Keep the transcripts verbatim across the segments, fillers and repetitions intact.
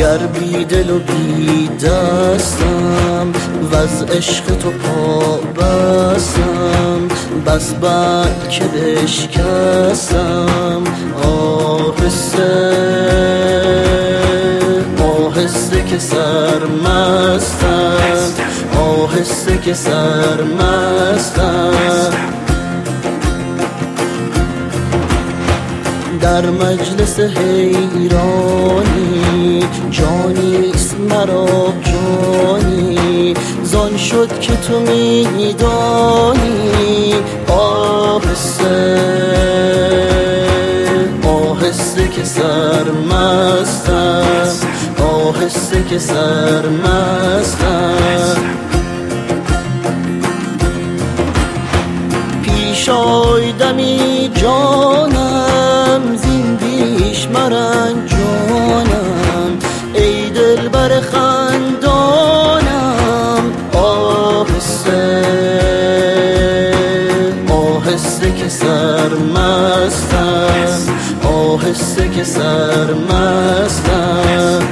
در بی دل و بی دستم و از عشق تو پا بستم، بس بد که بشکستم. آهسته آهسته که سرمستم، آهسته که سرمستم. در مجلس حیرانی جانیست مرا جانی، زان شد که تو میدانی. آهسته آهسته که سرمستم، آهسته که سرمستم. پیش آیدمی جانم زین بیش مرنجانم، ای دلبر خندانم. آهسته آهسته که سرمستم، آهسته که سرمستم.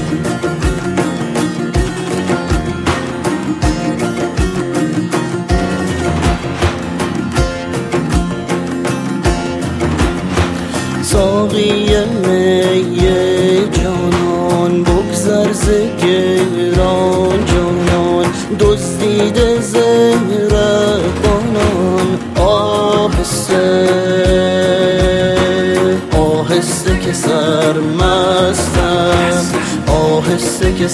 ساقی می جانان بگذر ز گران جانان، دزدیده ز رهبانان. آهسته آهسته که سرمستم، آهسته که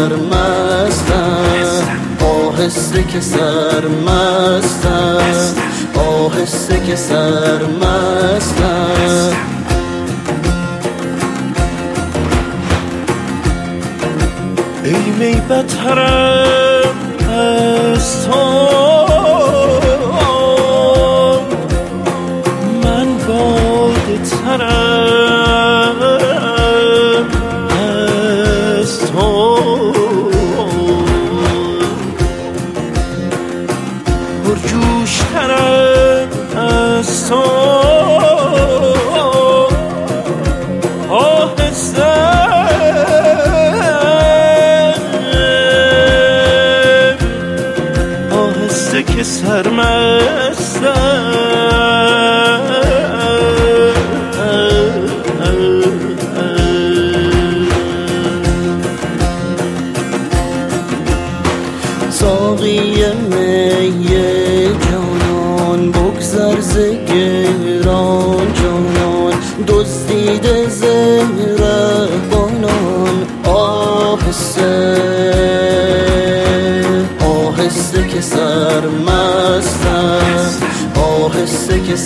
سرمستم. آهسته که سرمستم، آهسته که سرمستم. ای می بترم از تو، من باده ترم از تو. پرجوش ترم از تو، آهسته که سرمستم. ساقی می جانان بگذر ز گران جانان، دزدیده ز رهبانان. آهسته آهسته که سرمستم، آهسته که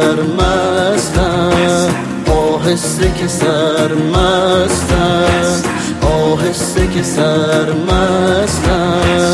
سرمستم. آهسته که سرمستم، آهسته که سرمستم.